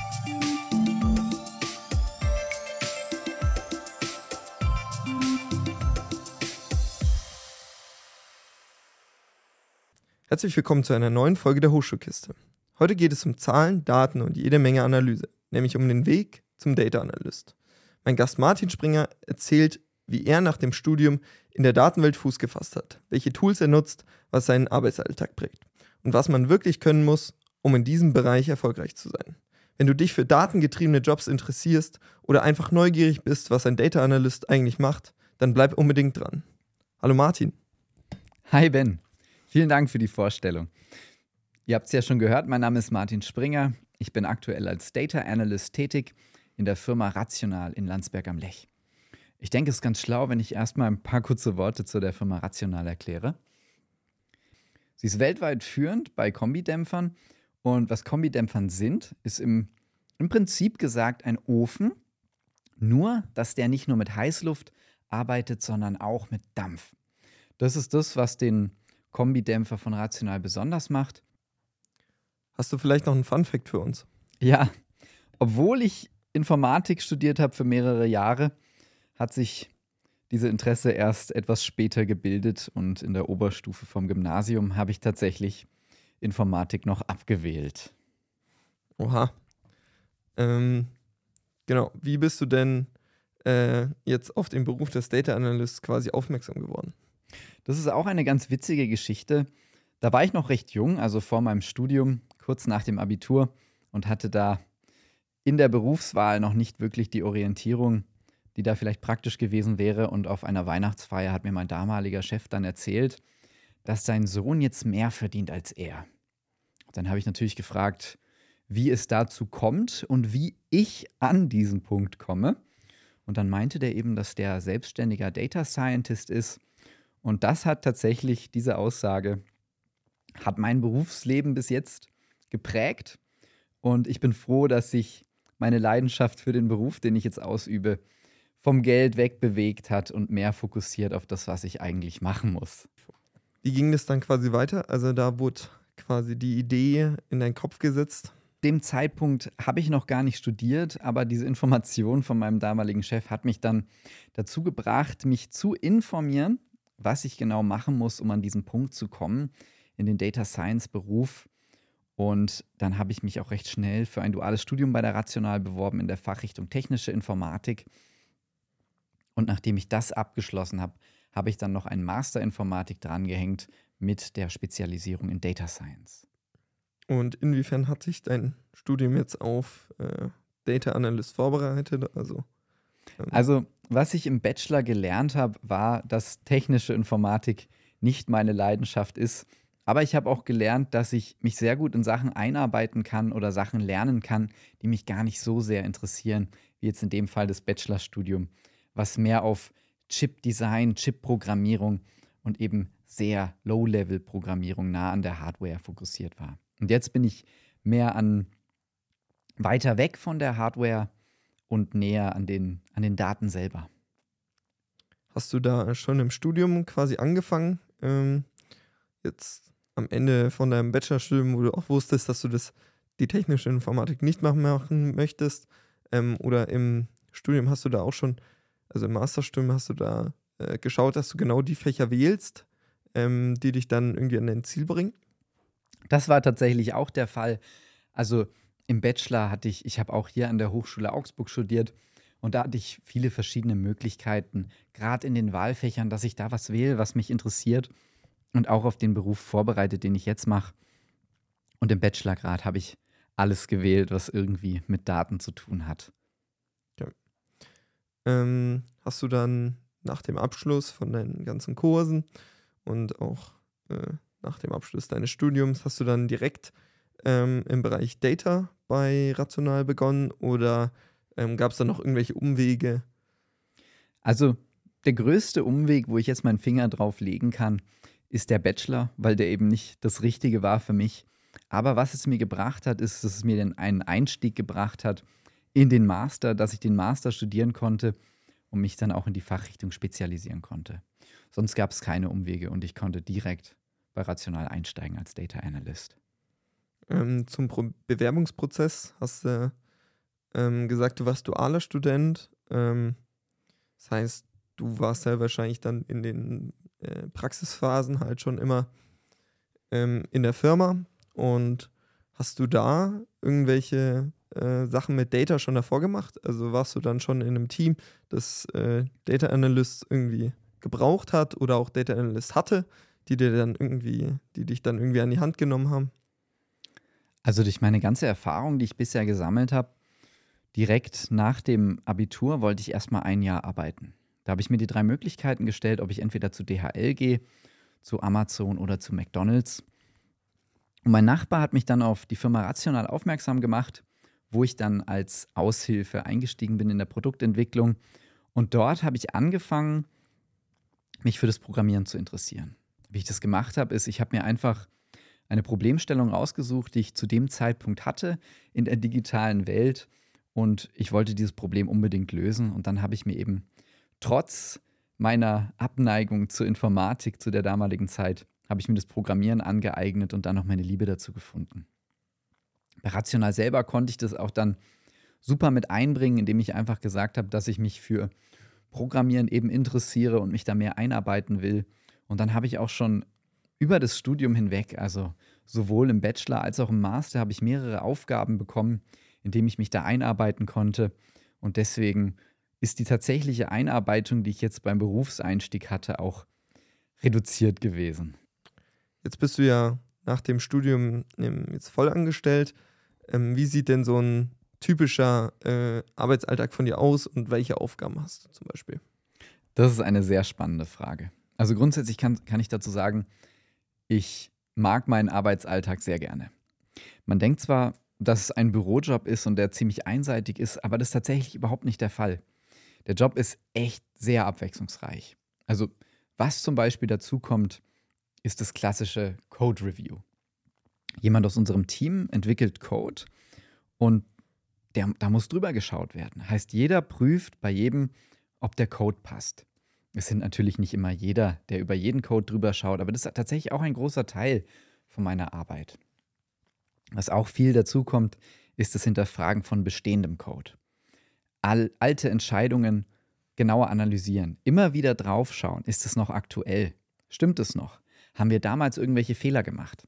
Herzlich willkommen zu einer neuen Folge der Hochschulkiste. Heute geht es um Zahlen, Daten und jede Menge Analyse, nämlich um den Weg zum Data Analyst. Mein Gast Martin Springer erzählt, wie er nach dem Studium in der Datenwelt Fuß gefasst hat, welche Tools er nutzt, was seinen Arbeitsalltag prägt und was man wirklich können muss, um in diesem Bereich erfolgreich zu sein. Wenn du dich für datengetriebene Jobs interessierst oder einfach neugierig bist, was ein Data Analyst eigentlich macht, dann bleib unbedingt dran. Hallo Martin. Hi Ben. Vielen Dank für die Vorstellung. Ihr habt es ja schon gehört, mein Name ist Martin Springer. Ich bin aktuell als Data Analyst tätig in der Firma Rational in Landsberg am Lech. Ich denke, es ist ganz schlau, wenn ich erstmal ein paar kurze Worte zu der Firma Rational erkläre. Sie ist weltweit führend bei Kombidämpfern und was Kombidämpfern sind, ist im Prinzip gesagt ein Ofen, nur dass der nicht nur mit Heißluft arbeitet, sondern auch mit Dampf. Das ist das, was den Kombidämpfer von Rational besonders macht. Hast du vielleicht noch einen Funfact für uns? Ja, obwohl ich Informatik studiert habe für mehrere Jahre, hat sich diese Interesse erst etwas später gebildet und in der Oberstufe vom Gymnasium habe ich tatsächlich Informatik noch abgewählt. Oha. Genau, wie bist du denn jetzt auf den Beruf des Data Analysts quasi aufmerksam geworden? Das ist auch eine ganz witzige Geschichte. Da war ich noch recht jung, also vor meinem Studium, kurz nach dem Abitur und hatte da in der Berufswahl noch nicht wirklich die Orientierung, die da vielleicht praktisch gewesen wäre. Und auf einer Weihnachtsfeier hat mir mein damaliger Chef dann erzählt, dass sein Sohn jetzt mehr verdient als er. Dann habe ich natürlich gefragt, wie es dazu kommt und wie ich an diesen Punkt komme. Und dann meinte der eben, dass der selbstständiger Data Scientist ist. Und das hat tatsächlich, diese Aussage, hat mein Berufsleben bis jetzt geprägt. Und ich bin froh, dass sich meine Leidenschaft für den Beruf, den ich jetzt ausübe, vom Geld wegbewegt hat und mehr fokussiert auf das, was ich eigentlich machen muss. Wie ging das dann quasi weiter? Also da wurde quasi die Idee in deinen Kopf gesetzt. Dem Zeitpunkt habe ich noch gar nicht studiert, aber diese Information von meinem damaligen Chef hat mich dann dazu gebracht, mich zu informieren, was ich genau machen muss, um an diesen Punkt zu kommen, in den Data Science Beruf. Und dann habe ich mich auch recht schnell für ein duales Studium bei der Rational beworben in der Fachrichtung Technische Informatik. Und nachdem ich das abgeschlossen habe, habe ich dann noch einen Master Informatik drangehängt mit der Spezialisierung in Data Science. Und inwiefern hat sich dein Studium jetzt auf Data Analyst vorbereitet? Also, was ich im Bachelor gelernt habe, war, dass technische Informatik nicht meine Leidenschaft ist. Aber ich habe auch gelernt, dass ich mich sehr gut in Sachen einarbeiten kann oder Sachen lernen kann, die mich gar nicht so sehr interessieren, wie jetzt in dem Fall das Bachelorstudium, was mehr auf Chip-Design, Chip-Programmierung und eben sehr Low-Level-Programmierung nah an der Hardware fokussiert war. Und jetzt bin ich mehr weiter weg von der Hardware und näher an den Daten selber. Hast du da schon im Studium quasi angefangen, jetzt am Ende von deinem Bachelorstudium, wo du auch wusstest, dass du die technische Informatik nicht machen möchtest, oder im Studium hast du da auch schon, also im Masterstudium hast du da geschaut, dass du genau die Fächer wählst, die dich dann irgendwie an dein Ziel bringen? Das war tatsächlich auch der Fall. Also im Bachelor ich habe auch hier an der Hochschule Augsburg studiert und da hatte ich viele verschiedene Möglichkeiten, gerade in den Wahlfächern, dass ich da was wähle, was mich interessiert und auch auf den Beruf vorbereitet, den ich jetzt mache. Und im Bachelorgrad habe ich alles gewählt, was irgendwie mit Daten zu tun hat. Ja. Hast du dann nach dem Abschluss von deinen ganzen Kursen und auch nach dem Abschluss deines Studiums, hast du dann direkt im Bereich Data bei Rational begonnen oder gab es da noch irgendwelche Umwege? Also der größte Umweg, wo ich jetzt meinen Finger drauf legen kann, ist der Bachelor, weil der eben nicht das Richtige war für mich. Aber was es mir gebracht hat, ist, dass es mir einen Einstieg gebracht hat in den Master, dass ich den Master studieren konnte und mich dann auch in die Fachrichtung spezialisieren konnte. Sonst gab es keine Umwege und ich konnte direkt bei Rational einsteigen als Data Analyst. Zum Bewerbungsprozess hast du gesagt, du warst dualer Student. Das heißt, du warst ja wahrscheinlich dann in den Praxisphasen halt schon immer in der Firma. Und hast du da irgendwelche Sachen mit Data schon davor gemacht? Also warst du dann schon in einem Team, das Data Analyst irgendwie gebraucht hat oder auch Data Analyst hatte, die dich dann irgendwie an die Hand genommen haben? Also durch meine ganze Erfahrung, die ich bisher gesammelt habe, direkt nach dem Abitur wollte ich erstmal ein Jahr arbeiten. Da habe ich mir die 3 Möglichkeiten gestellt, ob ich entweder zu DHL gehe, zu Amazon oder zu McDonald's. Und mein Nachbar hat mich dann auf die Firma Rational aufmerksam gemacht, wo ich dann als Aushilfe eingestiegen bin in der Produktentwicklung. Und dort habe ich angefangen, mich für das Programmieren zu interessieren. Wie ich das gemacht habe, ist, ich habe mir einfach eine Problemstellung rausgesucht, die ich zu dem Zeitpunkt hatte in der digitalen Welt. Und ich wollte dieses Problem unbedingt lösen. Und dann habe ich mir eben trotz meiner Abneigung zur Informatik zu der damaligen Zeit, habe ich mir das Programmieren angeeignet und dann noch meine Liebe dazu gefunden. Bei Rational selber konnte ich das auch dann super mit einbringen, indem ich einfach gesagt habe, dass ich mich für Programmieren eben interessiere und mich da mehr einarbeiten will. Und dann habe ich auch schon über das Studium hinweg, also sowohl im Bachelor als auch im Master, habe ich mehrere Aufgaben bekommen, in denen ich mich da einarbeiten konnte. Und deswegen ist die tatsächliche Einarbeitung, die ich jetzt beim Berufseinstieg hatte, auch reduziert gewesen. Jetzt bist du ja nach dem Studium jetzt voll angestellt. Wie sieht denn so ein typischer Arbeitsalltag von dir aus und welche Aufgaben hast du zum Beispiel? Das ist eine sehr spannende Frage. Also grundsätzlich kann ich dazu sagen, ich mag meinen Arbeitsalltag sehr gerne. Man denkt zwar, dass es ein Bürojob ist und der ziemlich einseitig ist, aber das ist tatsächlich überhaupt nicht der Fall. Der Job ist echt sehr abwechslungsreich. Also was zum Beispiel dazu kommt, ist das klassische Code Review. Jemand aus unserem Team entwickelt Code und da muss drüber geschaut werden. Heißt, jeder prüft bei jedem, ob der Code passt. Es sind natürlich nicht immer jeder, der über jeden Code drüber schaut, aber das ist tatsächlich auch ein großer Teil von meiner Arbeit. Was auch viel dazu kommt, ist das Hinterfragen von bestehendem Code. Alte Entscheidungen genauer analysieren, immer wieder draufschauen, ist es noch aktuell? Stimmt es noch? Haben wir damals irgendwelche Fehler gemacht?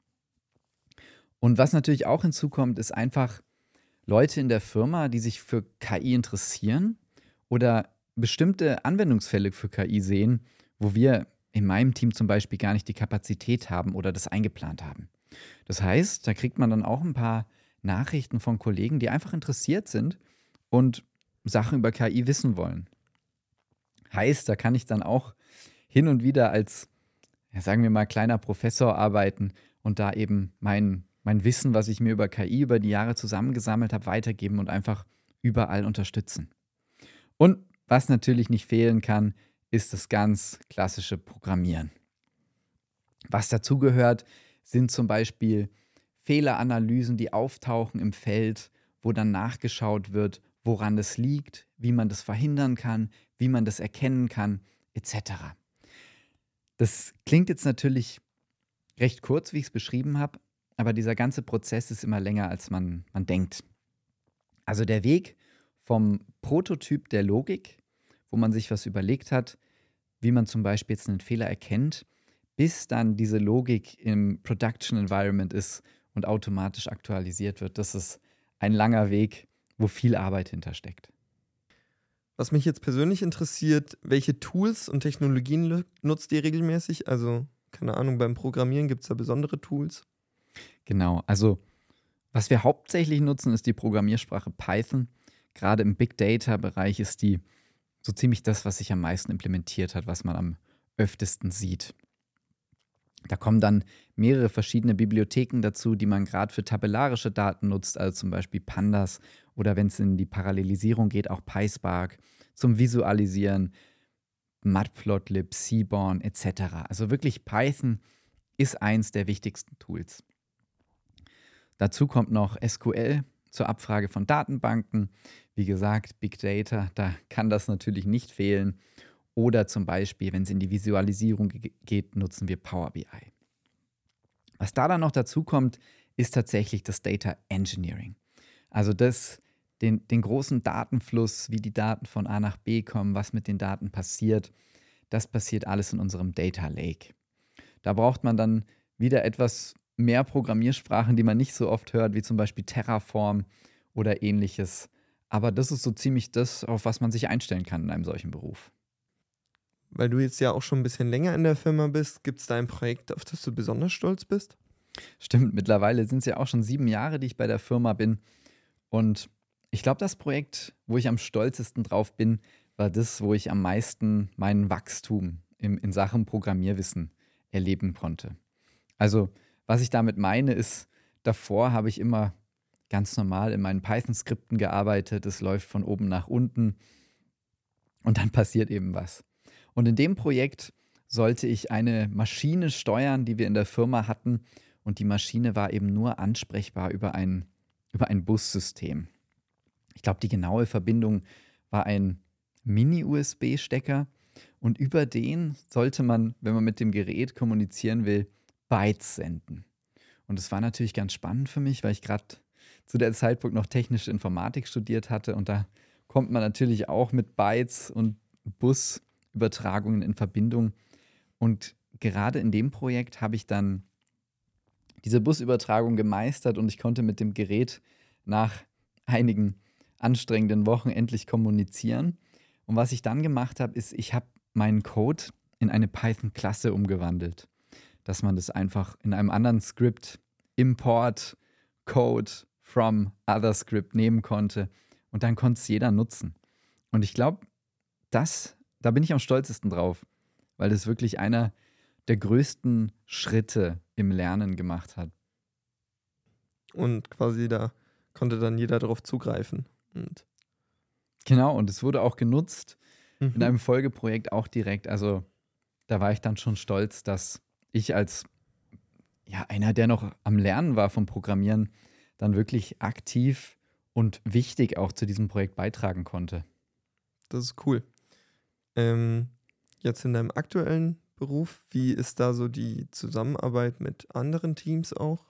Und was natürlich auch hinzukommt, ist einfach Leute in der Firma, die sich für KI interessieren oder bestimmte Anwendungsfälle für KI sehen, wo wir in meinem Team zum Beispiel gar nicht die Kapazität haben oder das eingeplant haben. Das heißt, da kriegt man dann auch ein paar Nachrichten von Kollegen, die einfach interessiert sind und Sachen über KI wissen wollen. Heißt, da kann ich dann auch hin und wieder als, ja, sagen wir mal, kleiner Professor arbeiten und da eben mein Wissen, was ich mir über KI über die Jahre zusammengesammelt habe, weitergeben und einfach überall unterstützen. Und was natürlich nicht fehlen kann, ist das ganz klassische Programmieren. Was dazugehört, sind zum Beispiel Fehleranalysen, die auftauchen im Feld, wo dann nachgeschaut wird, woran das liegt, wie man das verhindern kann, wie man das erkennen kann, etc. Das klingt jetzt natürlich recht kurz, wie ich es beschrieben habe, aber dieser ganze Prozess ist immer länger, als man denkt. Also der Weg vom Prototyp der Logik, wo man sich was überlegt hat, wie man zum Beispiel jetzt einen Fehler erkennt, bis dann diese Logik im Production Environment ist und automatisch aktualisiert wird. Das ist ein langer Weg, wo viel Arbeit hintersteckt. Was mich jetzt persönlich interessiert, welche Tools und Technologien nutzt ihr regelmäßig? Also, keine Ahnung, beim Programmieren gibt es da besondere Tools? Genau, also was wir hauptsächlich nutzen, ist die Programmiersprache Python. Gerade im Big Data-Bereich ist die so ziemlich das, was sich am meisten implementiert hat, was man am öftesten sieht. Da kommen dann mehrere verschiedene Bibliotheken dazu, die man gerade für tabellarische Daten nutzt, also zum Beispiel Pandas oder wenn es in die Parallelisierung geht, auch PySpark zum Visualisieren, Matplotlib, Seaborn etc. Also wirklich Python ist eins der wichtigsten Tools. Dazu kommt noch SQL zur Abfrage von Datenbanken. Wie gesagt, Big Data, da kann das natürlich nicht fehlen. Oder zum Beispiel, wenn es in die Visualisierung geht, nutzen wir Power BI. Was da dann noch dazu kommt, ist tatsächlich das Data Engineering. Also das den großen Datenfluss, wie die Daten von A nach B kommen, was mit den Daten passiert, das passiert alles in unserem Data Lake. Da braucht man dann wieder etwas mehr Programmiersprachen, die man nicht so oft hört, wie zum Beispiel Terraform oder ähnliches. Aber das ist so ziemlich das, auf was man sich einstellen kann in einem solchen Beruf. Weil du jetzt ja auch schon ein bisschen länger in der Firma bist, gibt es da ein Projekt, auf das du besonders stolz bist? Stimmt, mittlerweile sind es ja auch schon 7 Jahre, die ich bei der Firma bin. Und ich glaube, das Projekt, wo ich am stolzesten drauf bin, war das, wo ich am meisten mein Wachstum in Sachen Programmierwissen erleben konnte. Also, was ich damit meine, ist, davor habe ich immer ganz normal in meinen Python-Skripten gearbeitet. Es läuft von oben nach unten und dann passiert eben was. Und in dem Projekt sollte ich eine Maschine steuern, die wir in der Firma hatten. Und die Maschine war eben nur ansprechbar über ein Bussystem. Ich glaube, die genaue Verbindung war ein Mini-USB-Stecker. Und über den sollte man, wenn man mit dem Gerät kommunizieren will, Bytes senden. Und es war natürlich ganz spannend für mich, weil ich gerade zu der Zeitpunkt noch technische Informatik studiert hatte. Und da kommt man natürlich auch mit Bytes und Busübertragungen in Verbindung. Und gerade in dem Projekt habe ich dann diese Busübertragung gemeistert und ich konnte mit dem Gerät nach einigen anstrengenden Wochen endlich kommunizieren. Und was ich dann gemacht habe, ist, ich habe meinen Code in eine Python-Klasse umgewandelt, dass man das einfach in einem anderen Skript Import Code from other Script nehmen konnte und dann konnte es jeder nutzen. Und ich glaube, da bin ich am stolzesten drauf, weil das wirklich einer der größten Schritte im Lernen gemacht hat. Und quasi da konnte dann jeder darauf zugreifen. Und Genau, und es wurde auch genutzt in mhm. einem Folgeprojekt auch direkt. Also da war ich dann schon stolz, dass ich als einer, der noch am Lernen war vom Programmieren, dann wirklich aktiv und wichtig auch zu diesem Projekt beitragen konnte. Das ist cool. Jetzt in deinem aktuellen Beruf, wie ist da so die Zusammenarbeit mit anderen Teams auch?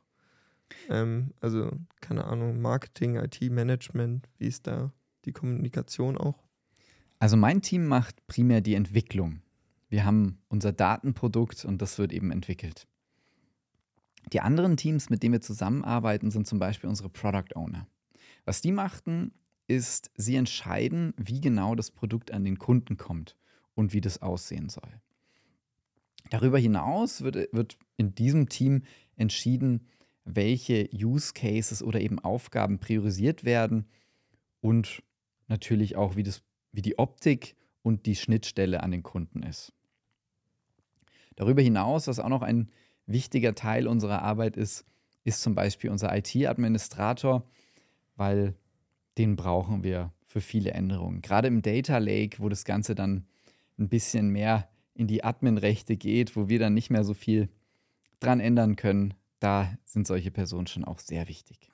Also, keine Ahnung, Marketing, IT-Management, wie ist da die Kommunikation auch? Also mein Team macht primär die Entwicklung. Wir haben unser Datenprodukt und das wird eben entwickelt. Die anderen Teams, mit denen wir zusammenarbeiten, sind zum Beispiel unsere Product Owner. Was die machten, ist, sie entscheiden, wie genau das Produkt an den Kunden kommt und wie das aussehen soll. Darüber hinaus wird in diesem Team entschieden, welche Use Cases oder eben Aufgaben priorisiert werden und natürlich auch, wie die Optik und die Schnittstelle an den Kunden ist. Darüber hinaus, was auch noch ein wichtiger Teil unserer Arbeit ist zum Beispiel unser IT-Administrator, weil den brauchen wir für viele Änderungen. Gerade im Data Lake, wo das Ganze dann ein bisschen mehr in die Admin-Rechte geht, wo wir dann nicht mehr so viel dran ändern können, da sind solche Personen schon auch sehr wichtig.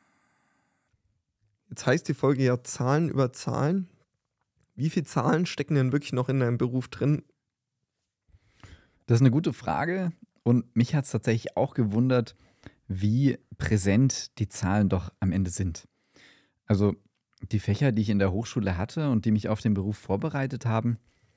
Jetzt heißt die Folge ja Zahlen über Zahlen. Wie viele Zahlen stecken denn wirklich noch in deinem Beruf drin? Das ist eine gute Frage und mich hat es tatsächlich auch gewundert, wie präsent die Zahlen doch am Ende sind. Also die Fächer, die ich in der Hochschule hatte und die mich auf den Beruf vorbereitet haben,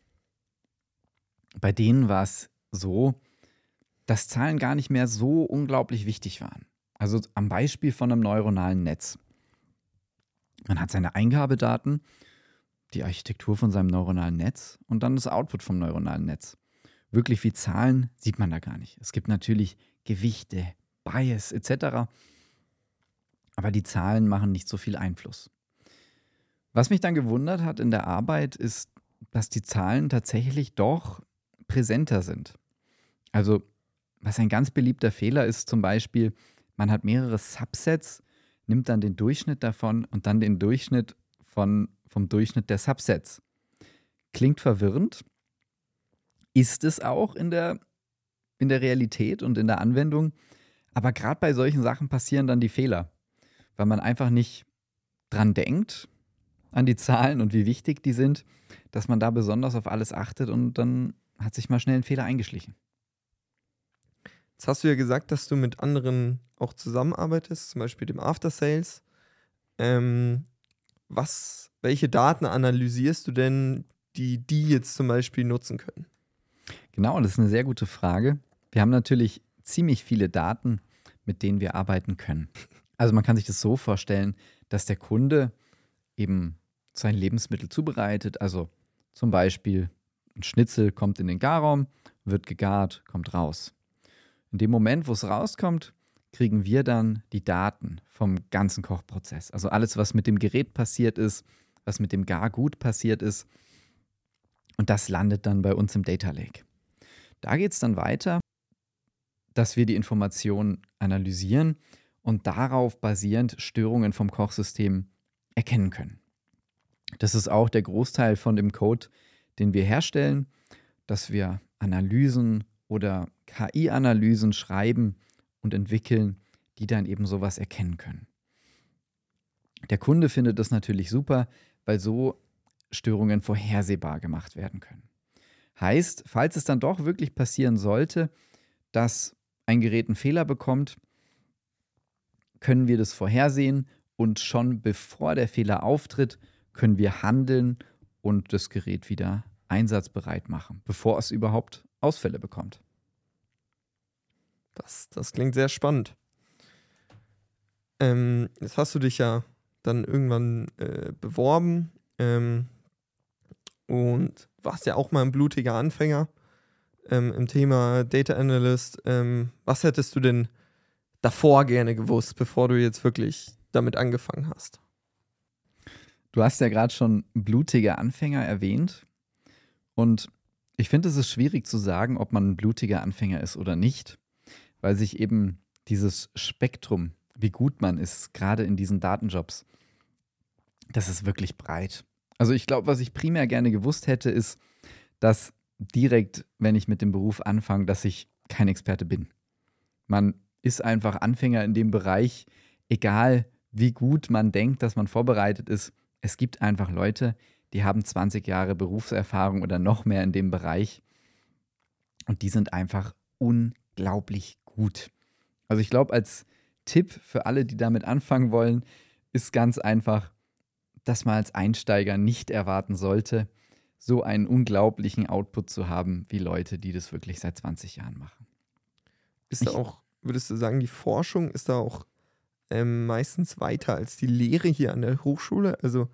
bei denen war es so, dass Zahlen gar nicht mehr so unglaublich wichtig waren. Also am Beispiel von einem neuronalen Netz. Man hat seine Eingabedaten, die Architektur von seinem neuronalen Netz und dann das Output vom neuronalen Netz. Wirklich viel Zahlen sieht man da gar nicht. Es gibt natürlich Gewichte, Bias etc., aber die Zahlen machen nicht so viel Einfluss. Was mich dann gewundert hat in der Arbeit ist, dass die Zahlen tatsächlich doch präsenter sind. Also was ein ganz beliebter Fehler ist zum Beispiel, man hat mehrere Subsets, nimmt dann den Durchschnitt davon und dann den Durchschnitt vom Durchschnitt der Subsets. Klingt verwirrend, ist es auch in der Realität und in der Anwendung, aber gerade bei solchen Sachen passieren dann die Fehler, weil man einfach nicht dran denkt, an die Zahlen und wie wichtig die sind, dass man da besonders auf alles achtet und dann hat sich mal schnell ein Fehler eingeschlichen. Jetzt hast du ja gesagt, dass du mit anderen auch zusammenarbeitest, zum Beispiel dem After Sales. welche Daten analysierst du denn, die jetzt zum Beispiel nutzen können? Genau, das ist eine sehr gute Frage. Wir haben natürlich ziemlich viele Daten, mit denen wir arbeiten können. Also man kann sich das so vorstellen, dass der Kunde eben sein Lebensmittel zubereitet. Also zum Beispiel ein Schnitzel kommt in den Garraum, wird gegart, kommt raus. In dem Moment, wo es rauskommt, kriegen wir dann die Daten vom ganzen Kochprozess. Also alles, was mit dem Gerät passiert ist, was mit dem Gargut passiert ist. Und das landet dann bei uns im Data Lake. Da geht es dann weiter, dass wir die Informationen analysieren und darauf basierend Störungen vom Kochsystem erkennen können. Das ist auch der Großteil von dem Code, den wir herstellen, dass wir Analysen oder KI-Analysen schreiben und entwickeln, die dann eben sowas erkennen können. Der Kunde findet das natürlich super, weil so Störungen vorhersehbar gemacht werden können. Heißt, falls es dann doch wirklich passieren sollte, dass ein Gerät einen Fehler bekommt, können wir das vorhersehen und schon bevor der Fehler auftritt, können wir handeln und das Gerät wieder einsatzbereit machen, bevor es überhaupt Ausfälle bekommt. Das klingt sehr spannend. Jetzt hast du dich ja dann irgendwann beworben und warst ja auch mal ein blutiger Anfänger im Thema Data Analyst. Was hättest du denn davor gerne gewusst, bevor du jetzt wirklich damit angefangen hast? Du hast ja gerade schon blutige Anfänger erwähnt und ich finde, es ist schwierig zu sagen, ob man ein blutiger Anfänger ist oder nicht, weil sich eben dieses Spektrum, wie gut man ist, gerade in diesen Datenjobs, das ist wirklich breit. Also ich glaube, was ich primär gerne gewusst hätte, ist, dass direkt, wenn ich mit dem Beruf anfange, dass ich kein Experte bin. Man ist einfach Anfänger in dem Bereich, egal wie gut man denkt, dass man vorbereitet ist. Es gibt einfach Leute, die haben 20 Jahre Berufserfahrung oder noch mehr in dem Bereich und die sind einfach unglaublich gut. Also ich glaube, als Tipp für alle, die damit anfangen wollen, ist ganz einfach, dass man als Einsteiger nicht erwarten sollte, so einen unglaublichen Output zu haben, wie Leute, die das wirklich seit 20 Jahren machen. Ist da auch, würdest du sagen, die Forschung ist da auch meistens weiter als die Lehre hier an der Hochschule? Also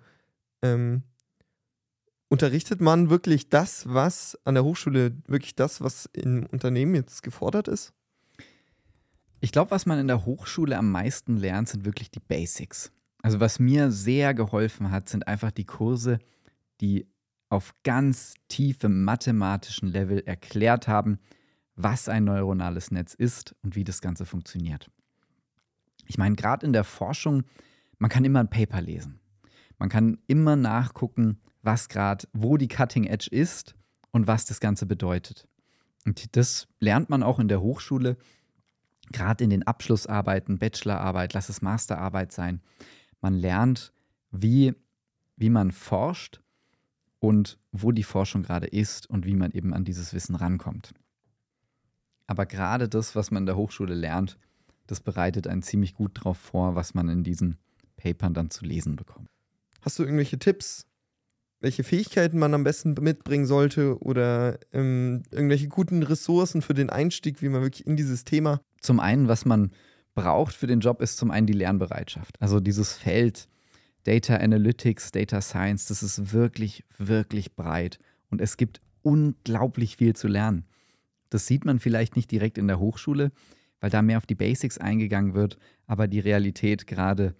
unterrichtet man wirklich das, was an der Hochschule, wirklich das, was im Unternehmen jetzt gefordert ist? Ich glaube, was man in der Hochschule am meisten lernt, sind wirklich die Basics. Also was mir sehr geholfen hat, sind einfach die Kurse, die auf ganz tiefem mathematischen Level erklärt haben, was ein neuronales Netz ist und wie das Ganze funktioniert. Ich meine, gerade in der Forschung, man kann immer ein Paper lesen. Man kann immer nachgucken, wo die Cutting Edge ist und was das Ganze bedeutet. Und das lernt man auch in der Hochschule, gerade in den Abschlussarbeiten, Bachelorarbeit, lass es Masterarbeit sein. Man lernt, wie man forscht und wo die Forschung gerade ist und wie man eben an dieses Wissen rankommt. Aber gerade das, was man in der Hochschule lernt, das bereitet einen ziemlich gut darauf vor, was man in diesen Papern dann zu lesen bekommt. Hast du irgendwelche Tipps, welche Fähigkeiten man am besten mitbringen sollte oder irgendwelche guten Ressourcen für den Einstieg, wie man wirklich in dieses Thema... Zum einen, was man braucht für den Job, ist zum einen die Lernbereitschaft. Also dieses Feld Data Analytics, Data Science, das ist wirklich, wirklich breit und es gibt unglaublich viel zu lernen. Das sieht man vielleicht nicht direkt in der Hochschule, weil da mehr auf die Basics eingegangen wird, aber die Realität gerade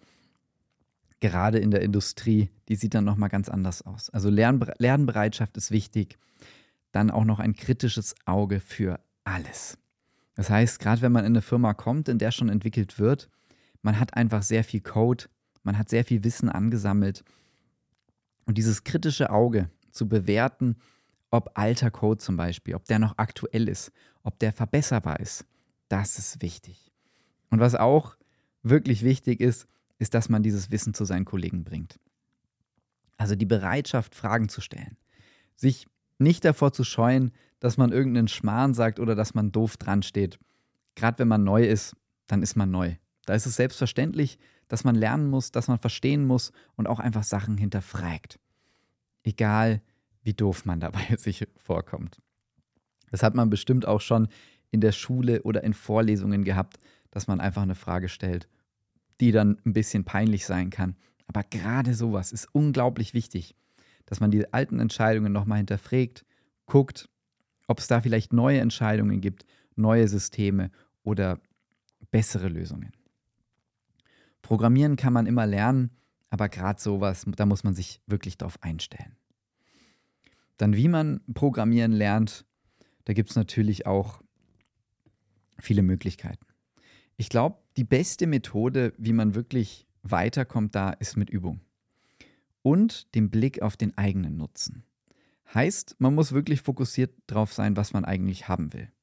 in der Industrie, die sieht dann nochmal ganz anders aus. Also Lernbereitschaft ist wichtig, dann auch noch ein kritisches Auge für alles. Das heißt, gerade wenn man in eine Firma kommt, in der schon entwickelt wird, man hat einfach sehr viel Code, man hat sehr viel Wissen angesammelt und dieses kritische Auge zu bewerten, ob alter Code zum Beispiel, ob der noch aktuell ist, ob der verbesserbar ist, das ist wichtig. Und was auch wirklich wichtig ist, dass man dieses Wissen zu seinen Kollegen bringt. Also die Bereitschaft, Fragen zu stellen. Sich nicht davor zu scheuen, dass man irgendeinen Schmarrn sagt oder dass man doof dran steht. Gerade wenn man neu ist, dann ist man neu. Da ist es selbstverständlich, dass man lernen muss, dass man verstehen muss und auch einfach Sachen hinterfragt. Egal, wie doof man dabei sich vorkommt. Das hat man bestimmt auch schon in der Schule oder in Vorlesungen gehabt, dass man einfach eine Frage stellt, die dann ein bisschen peinlich sein kann. Aber gerade sowas ist unglaublich wichtig, dass man die alten Entscheidungen nochmal hinterfragt, guckt, ob es da vielleicht neue Entscheidungen gibt, neue Systeme oder bessere Lösungen. Programmieren kann man immer lernen, aber gerade sowas, da muss man sich wirklich drauf einstellen. Dann, wie man Programmieren lernt, da gibt es natürlich auch viele Möglichkeiten. Ich glaube, die beste Methode, wie man wirklich weiterkommt, da ist mit Übung und dem Blick auf den eigenen Nutzen. Heißt, man muss wirklich fokussiert drauf sein, was man eigentlich haben will.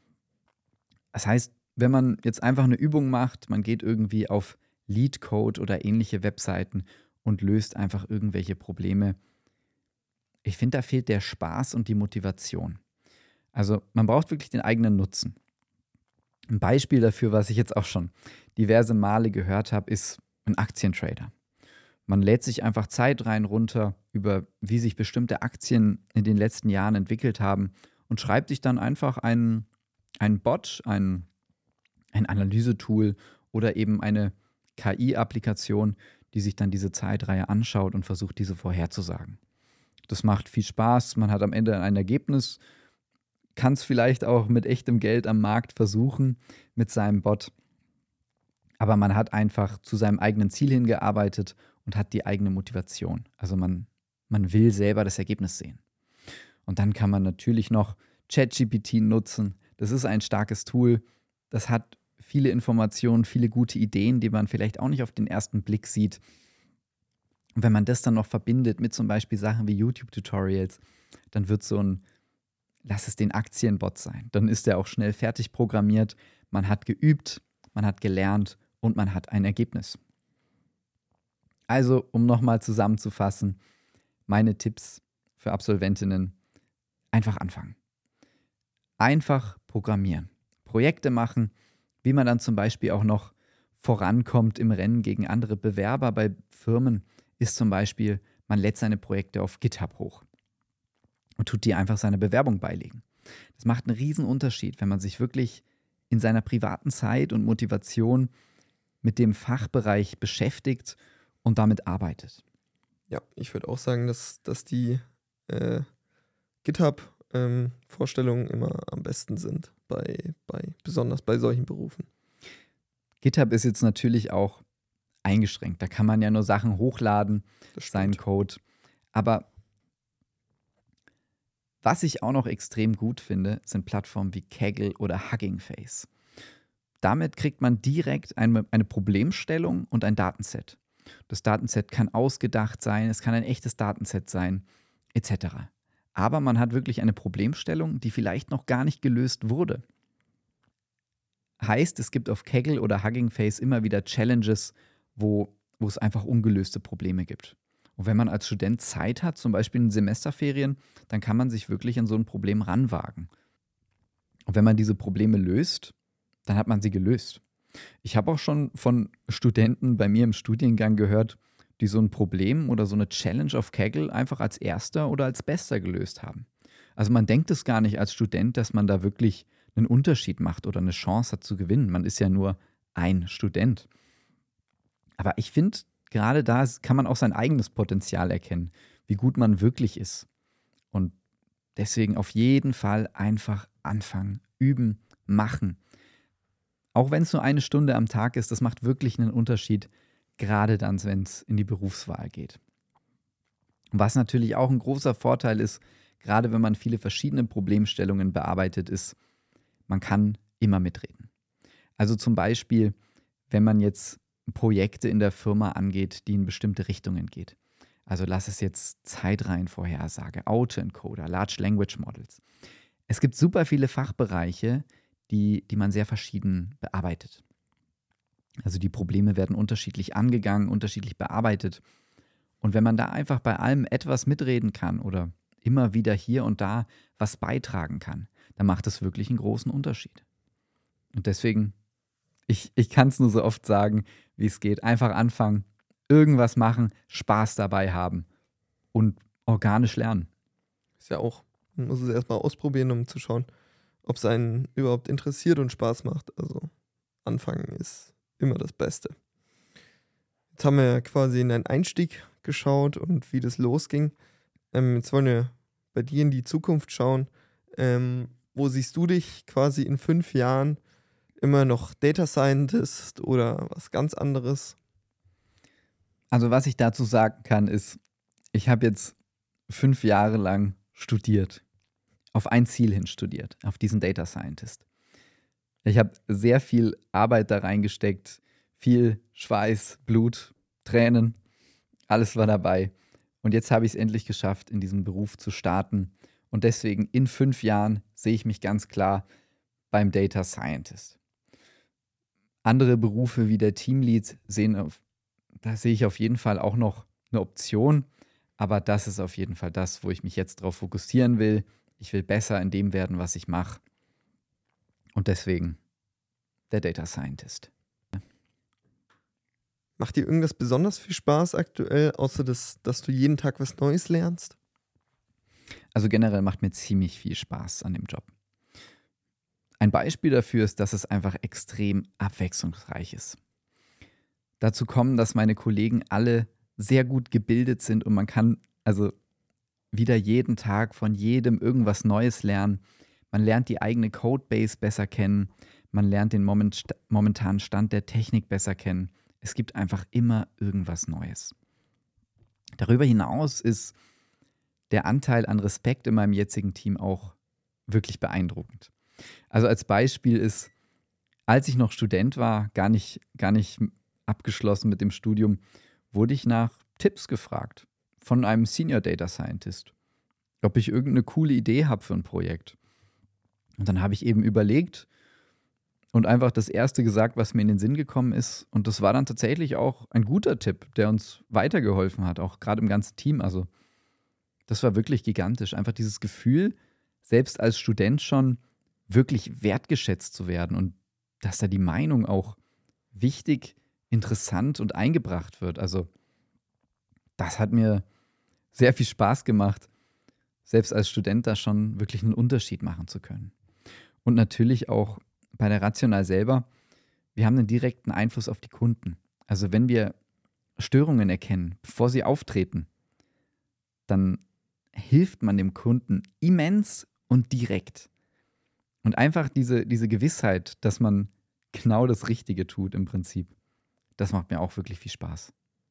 Das heißt, wenn man jetzt einfach eine Übung macht, man geht irgendwie auf LeetCode oder ähnliche Webseiten und löst einfach irgendwelche Probleme. Ich finde, da fehlt der Spaß und die Motivation. Also man braucht wirklich den eigenen Nutzen. Ein Beispiel dafür, was ich jetzt auch schon diverse Male gehört habe, ist ein Aktientrader. Man lädt sich einfach Zeit rein runter, über wie sich bestimmte Aktien in den letzten Jahren entwickelt haben und schreibt sich dann einfach einen Bot, ein Analysetool oder eben eine KI-Applikation, die sich dann diese Zeitreihe anschaut und versucht, diese vorherzusagen. Das macht viel Spaß, man hat am Ende ein Ergebnis, kann es vielleicht auch mit echtem Geld am Markt versuchen mit seinem Bot. Aber man hat einfach zu seinem eigenen Ziel hingearbeitet und hat die eigene Motivation. Also man will selber das Ergebnis sehen. Und dann kann man natürlich noch ChatGPT nutzen. Das ist ein starkes Tool. Das hat viele Informationen, viele gute Ideen, die man vielleicht auch nicht auf den ersten Blick sieht. Und wenn man das dann noch verbindet mit zum Beispiel Sachen wie YouTube-Tutorials, dann wird so ein, lass es den Aktienbot sein. Dann ist der auch schnell fertig programmiert. Man hat geübt, man hat gelernt und man hat ein Ergebnis. Also, um nochmal zusammenzufassen, meine Tipps für Absolventinnen: einfach anfangen. Einfach programmieren. Projekte machen, wie man dann zum Beispiel auch noch vorankommt im Rennen gegen andere Bewerber bei Firmen, ist zum Beispiel, man lädt seine Projekte auf GitHub hoch und tut die einfach seiner Bewerbung beilegen. Das macht einen riesen Unterschied, wenn man sich wirklich in seiner privaten Zeit und Motivation mit dem Fachbereich beschäftigt und damit arbeitet. Ja, ich würde auch sagen, dass die GitHub-Vorstellungen immer am besten sind, besonders bei solchen Berufen. GitHub ist jetzt natürlich auch eingeschränkt. Da kann man ja nur Sachen hochladen, seinen Code. Aber was ich auch noch extrem gut finde, sind Plattformen wie Kaggle oder Hugging Face. Damit kriegt man direkt eine Problemstellung und ein Datenset. Das Datenset kann ausgedacht sein, es kann ein echtes Datenset sein, etc. Aber man hat wirklich eine Problemstellung, die vielleicht noch gar nicht gelöst wurde. Heißt, es gibt auf Kaggle oder Hugging Face immer wieder Challenges, wo es einfach ungelöste Probleme gibt. Und wenn man als Student Zeit hat, zum Beispiel in Semesterferien, dann kann man sich wirklich an so ein Problem ranwagen. Und wenn man diese Probleme löst, dann hat man sie gelöst. Ich habe auch schon von Studenten bei mir im Studiengang gehört, die so ein Problem oder so eine Challenge auf Kaggle einfach als erster oder als bester gelöst haben. Also man denkt es gar nicht als Student, dass man da wirklich einen Unterschied macht oder eine Chance hat zu gewinnen. Man ist ja nur ein Student. Aber ich finde, gerade da kann man auch sein eigenes Potenzial erkennen, wie gut man wirklich ist. Und deswegen auf jeden Fall einfach anfangen, üben, machen. Auch wenn es nur 1 Stunde am Tag ist, das macht wirklich einen Unterschied, gerade dann, wenn es in die Berufswahl geht. Und was natürlich auch ein großer Vorteil ist, gerade wenn man viele verschiedene Problemstellungen bearbeitet, ist, man kann immer mitreden. Also zum Beispiel, wenn man jetzt Projekte in der Firma angeht, die in bestimmte Richtungen geht. Also lass es jetzt Zeitreihenvorhersage, Autoencoder, Large Language Models. Es gibt super viele Fachbereiche, die man sehr verschieden bearbeitet. Also die Probleme werden unterschiedlich angegangen, unterschiedlich bearbeitet. Und wenn man da einfach bei allem etwas mitreden kann oder immer wieder hier und da was beitragen kann, dann macht das wirklich einen großen Unterschied. Und deswegen Ich kann es nur so oft sagen, wie es geht. Einfach anfangen, irgendwas machen, Spaß dabei haben und organisch lernen. Ist ja auch, man muss es erstmal ausprobieren, um zu schauen, ob es einen überhaupt interessiert und Spaß macht. Also anfangen ist immer das Beste. Jetzt haben wir ja quasi in einen Einstieg geschaut und wie das losging. Jetzt wollen wir bei dir in die Zukunft schauen. Wo siehst du dich quasi in 5 Jahren? Immer noch Data Scientist oder was ganz anderes? Also was ich dazu sagen kann, ist, ich habe jetzt 5 Jahre lang studiert, auf ein Ziel hin studiert, auf diesen Data Scientist. Ich habe sehr viel Arbeit da reingesteckt, viel Schweiß, Blut, Tränen, alles war dabei. Und jetzt habe ich es endlich geschafft, in diesem Beruf zu starten. Und deswegen in 5 Jahren sehe ich mich ganz klar beim Data Scientist. Andere Berufe wie der Teamlead da sehe ich auf jeden Fall auch noch eine Option. Aber das ist auf jeden Fall das, wo ich mich jetzt drauf fokussieren will. Ich will besser in dem werden, was ich mache. Und deswegen der Data Scientist. Macht dir irgendwas besonders viel Spaß aktuell, außer dass du jeden Tag was Neues lernst? Also generell macht mir ziemlich viel Spaß an dem Job. Ein Beispiel dafür ist, dass es einfach extrem abwechslungsreich ist. Dazu kommen, dass meine Kollegen alle sehr gut gebildet sind und man kann also wieder jeden Tag von jedem irgendwas Neues lernen. Man lernt die eigene Codebase besser kennen, man lernt den momentanen Stand der Technik besser kennen. Es gibt einfach immer irgendwas Neues. Darüber hinaus ist der Anteil an Respekt in meinem jetzigen Team auch wirklich beeindruckend. Also als Beispiel ist, als ich noch Student war, gar nicht abgeschlossen mit dem Studium, wurde ich nach Tipps gefragt von einem Senior Data Scientist, ob ich irgendeine coole Idee habe für ein Projekt. Und dann habe ich eben überlegt und einfach das Erste gesagt, was mir in den Sinn gekommen ist. Und das war dann tatsächlich auch ein guter Tipp, der uns weitergeholfen hat, auch gerade im ganzen Team. Also das war wirklich gigantisch. Einfach dieses Gefühl, selbst als Student schon wirklich wertgeschätzt zu werden und dass da die Meinung auch wichtig, interessant und eingebracht wird. Also das hat mir sehr viel Spaß gemacht, selbst als Student da schon wirklich einen Unterschied machen zu können. Und natürlich auch bei der Rational selber, wir haben einen direkten Einfluss auf die Kunden. Also wenn wir Störungen erkennen, bevor sie auftreten, dann hilft man dem Kunden immens und direkt. Und einfach diese Gewissheit, dass man genau das Richtige tut im Prinzip, das macht mir auch wirklich viel Spaß.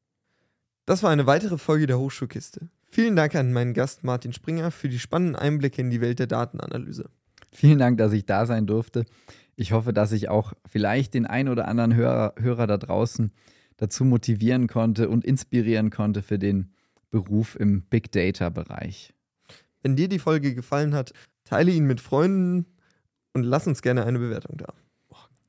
Das war eine weitere Folge der Hochschulkiste. Vielen Dank an meinen Gast Martin Springer für die spannenden Einblicke in die Welt der Datenanalyse. Vielen Dank, dass ich da sein durfte. Ich hoffe, dass ich auch vielleicht den ein oder anderen Hörer da draußen dazu motivieren konnte und inspirieren konnte für den Beruf im Big Data-Bereich. Wenn dir die Folge gefallen hat, teile ihn mit Freunden und lass uns gerne eine Bewertung da.